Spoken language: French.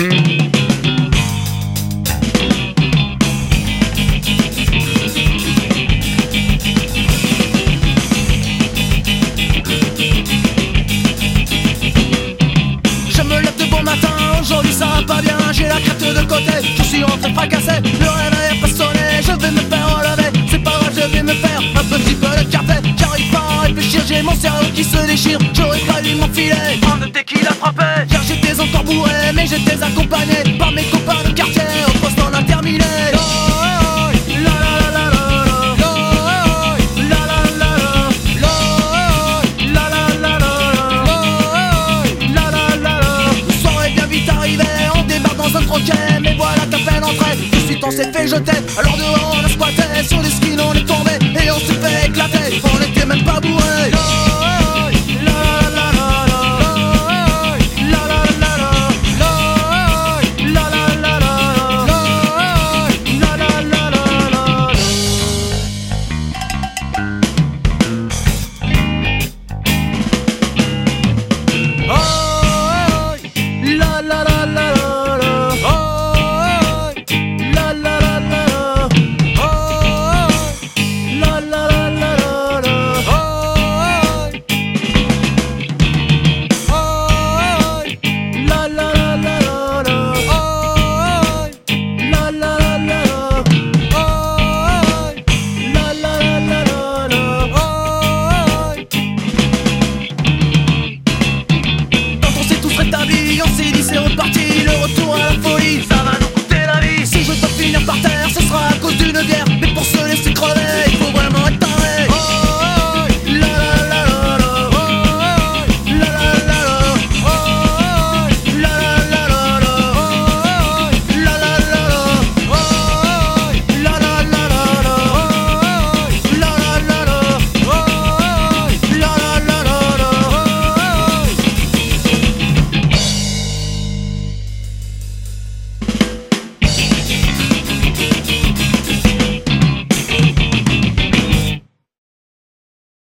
Aujourd'hui ça va pas bien, j'ai la crête de côté. Je suis rentré fracassé, le réveil a pas sonné. Je vais me faire relever, c'est pas grave, je vais me faire un petit peu de café. J'arrive pas à réfléchir, j'ai mon cerveau qui se déchire. J'aurais fallu m'enfiler, prendre de tequila frappé. Car j'étais encore bourré, mais j'étais accompagné par mes copains de quartier au poste en interminé. Mais voilà ta peine entrée, tout de suite on s'est fait jeter. Alors dehors on a squatté, sur les skins on est tombé et on s'est fait éclater. On était même pas bourré.